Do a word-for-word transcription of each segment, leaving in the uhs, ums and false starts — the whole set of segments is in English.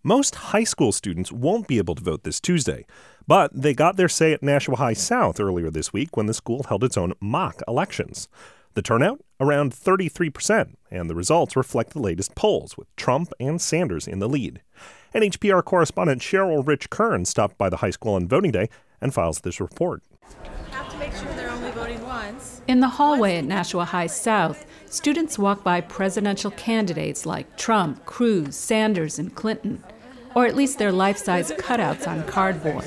Most high school students won't be able to vote this Tuesday, but they got their say at Nashua High South earlier this week when the school held its own mock elections. The turnout? Around thirty-three percent, and the results reflect the latest polls, with Trump and Sanders in the lead. N H P R correspondent Cheryl Rich Kern stopped by the high school on voting day and files this report. Have to make sure they're only voting once. In the hallway at Nashua High South, students walk by presidential candidates like Trump, Cruz, Sanders, and Clinton. Or at least their life-size cutouts on cardboard.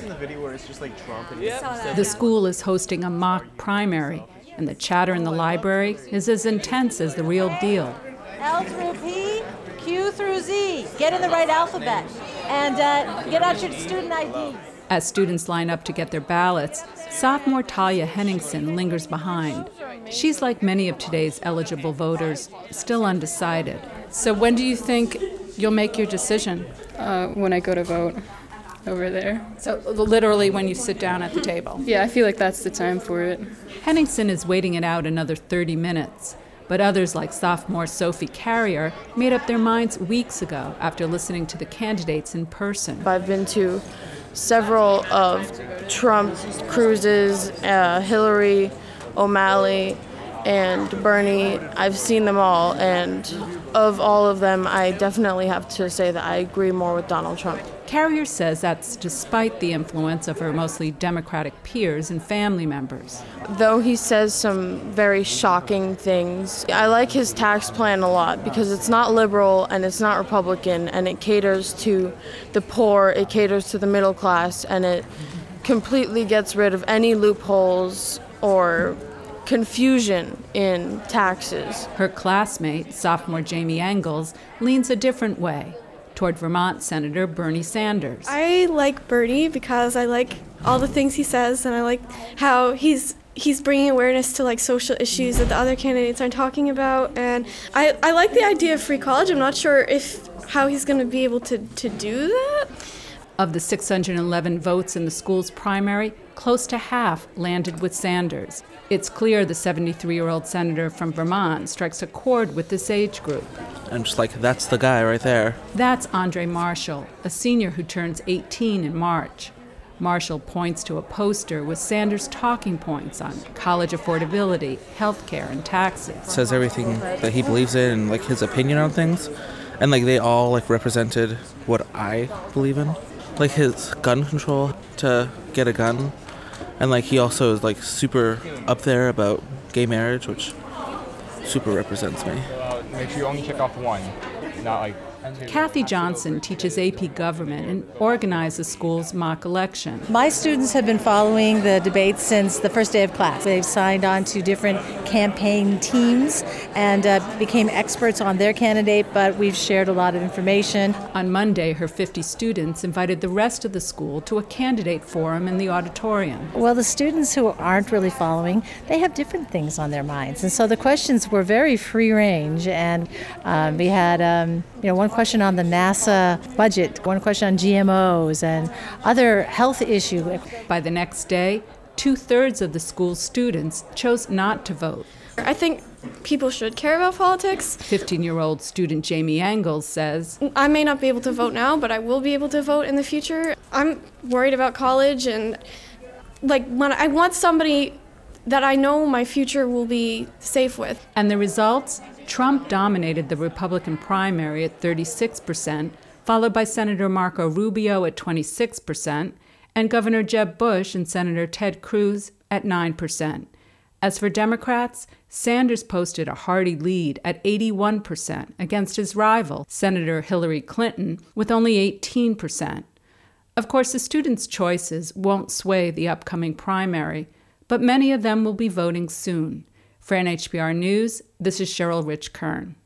The school is hosting a mock primary, and the chatter in the library is as intense as the real deal. L through P, Q through Z. Get in the right alphabet. And uh, get out your student I Ds. As students line up to get their ballots, sophomore Talia Henningsen lingers behind. She's like many of today's eligible voters, still undecided. So when do you think you'll make your decision? Uh, when I go to vote over there. So literally when you sit down at the table? Yeah, I feel like that's the time for it. Henningsen is waiting it out another thirty minutes. But others like sophomore Sophie Carrier made up their minds weeks ago after listening to the candidates in person. I've been to several of Trump, Cruz's, uh, Hillary, O'Malley, and Bernie. I've seen them all, and of all of them, I definitely have to say that I agree more with Donald Trump. Carrier says that's despite the influence of her mostly Democratic peers and family members. Though he says some very shocking things, I like his tax plan a lot because it's not liberal and it's not Republican, and it caters to the poor, it caters to the middle class, and it completely gets rid of any loopholes or confusion in taxes. Her classmate, sophomore Jamie Engels, leans a different way, toward Vermont Senator Bernie Sanders. I like Bernie because I like all the things he says, and I like how he's he's bringing awareness to like social issues that the other candidates aren't talking about. And I, I like the idea of free college. I'm not sure if how he's going to be able to, to do that. Of the six hundred eleven votes in the school's primary, close to half landed with Sanders. It's clear the seventy-three-year-old senator from Vermont strikes a chord with this age group. I'm just like, that's the guy right there. That's Andre Marshall, a senior who turns eighteen in March. Marshall points to a poster with Sanders' talking points on college affordability, health care, and taxes. It says everything that he believes in and like his opinion on things. And like they all like represented what I believe in. Like his gun control to get a gun. And like he also is like super up there about gay marriage, which super represents me. Uh, make sure you only check off one, not like... Kathy Johnson teaches A P Government and organized the school's mock election. My students have been following the debates since the first day of class. They've signed on to different campaign teams and uh, became experts on their candidate, but we've shared a lot of information. On Monday, her fifty students invited the rest of the school to a candidate forum in the auditorium. Well, the students who aren't really following, they have different things on their minds. And so the questions were very free range. And um, we had, um, you know, one question on the NASA budget, one question on G M Os and other health issues. By the next day, two-thirds of the school's students chose not to vote. I think people should care about politics. fifteen-year-old student Jamie Engels says, I may not be able to vote now, but I will be able to vote in the future. I'm worried about college, and like when I want somebody that I know my future will be safe with. And the results? Trump dominated the Republican primary at thirty-six percent, followed by Senator Marco Rubio at twenty-six percent, and Governor Jeb Bush and Senator Ted Cruz at nine percent. As for Democrats, Sanders posted a hearty lead at eighty-one percent against his rival, Senator Hillary Clinton, with only eighteen percent. Of course, the students' choices won't sway the upcoming primary, but many of them will be voting soon. For N H P R News, this is Cheryl Rich Kern.